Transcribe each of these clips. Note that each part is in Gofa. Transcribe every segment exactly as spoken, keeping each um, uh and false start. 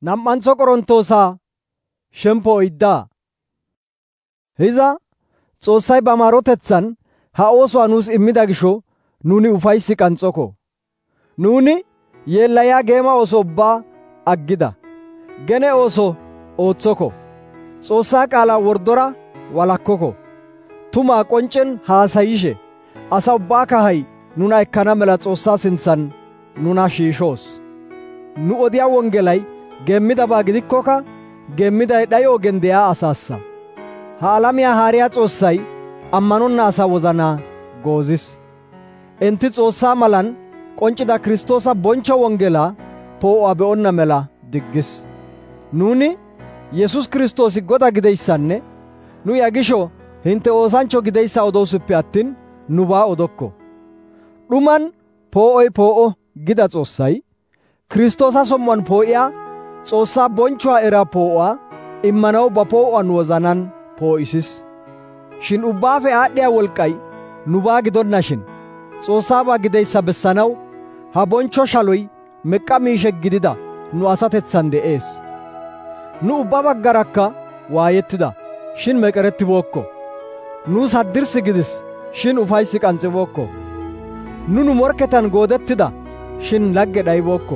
Nam7antho Qorontoosa shempo oydda. Hiza Xoossay ba maarotethan ha oosuwa nuus immida gisho nuni ufaysi qanxoko. Nuni yeellaya geema ooso ubbaa aggida. Gene ooso ooththoko. Xoossaa qaala wordora walakkoko. Tumaa qonccen haasayishe asa ubbaa kahay nuna ekkana mela Xoossaa sinthan nuna shiishoos. Nu odiya wongelay geemmidabaa gidikkoka geemmiday dhayo ogen de'iyaa asaassa. Ha alamiyaa haariyaa Xoossay ammanonna asaa wozanaa goozis. Enti Xoossaa malan qonccida Kiristoosa bonchcho wongelaa poo'uwaa be'onna mela diggis. Nuuni Yesus Kiristoosi Goda gideyssanne nu ya gisho hintte oosanchcho gideyssa odoosippe attin nubaa odokko. Dhuman poo'oy poo'o gida Xoossay Kiristoosa som7uwaan poo'iyaa Xoossaa bonchchuwaa eraa poo'uwaa immanaw ba poo'uwaa nu wozanan poo'isis. Shin ubbaafe aadhdhiyaa wolqqay nubaa gidonnashin Xoossaabaa gideyssa bessanaw ha bonchcho shaloy meqqa miishe gidida nu asatetsan de'ees. Nu ubba baggarakka waayettida shin meqerettibookko. Nuus haddirssi gidis shin ufaysi qanxibookko. Nu nu morketan goodettida shin lagge dhayibookko.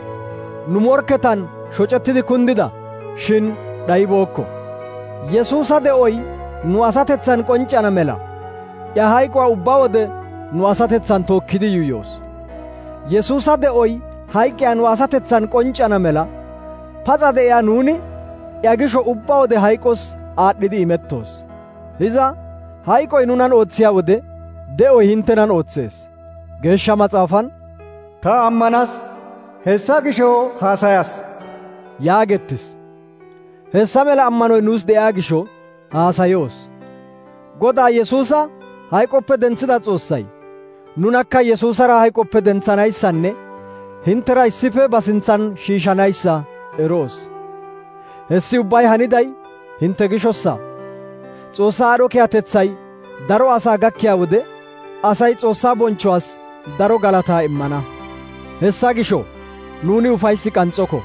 Nu morketan shocettidi kundida shin dhayibookko. Yesuusa de'oy nu asatetsan qonccana mela ya hayquwaa ubba wode nu asatetsan tookkidi yuuyoos. Yesuusa de'oy hayqiyaa nu asatetsan qonccana mela paxa de'iyaa nuuni ya gisho ubba wode hayqos aadhdhidi imettoos. Hiza hayqoy nunan oothiyaa wode de'oy hintenan ootsees. Geeshsha Maxaafan, «Ta ammanas, hessa gisho haasayas» yaagettis. Hessa mela ammanoy nuus de'iyaa gisho haasayoos. Godaa Yesuusa hayqoppe dentsida Xoossay nunakka Yesuusara hayqoppe dentsanayssanne hintera issife ba sinthan shiishanayssa eroos. Hessi ubbay haniday hinte gishossa. Xoossaa aadho kiyatethay daro asaa gakkiyaa wode asay Xoossaa bonchchuwaas daro galataa immana. Hessa gisho nuuni ufaysi qanxoko.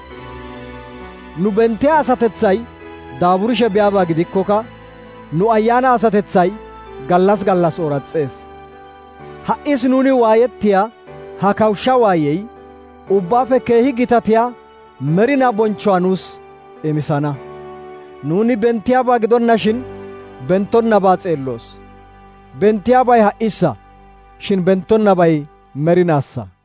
Nu bentiyaa asatethay daaburishe biyaabaa gidikkoka nu ayyaana asatethay gallas gallas ooraxees. Ha"is nuuni waayettiyaa ha kawushsha waayey ubbaafe keehi gitatiyaa merinaa bonchchuwaa nuus emisana. Nuuni bentiyaabaa gidonnashin bentonnabaa xeelloos. Bentiyaabay ha"issa shin bentonnabay merinaassa.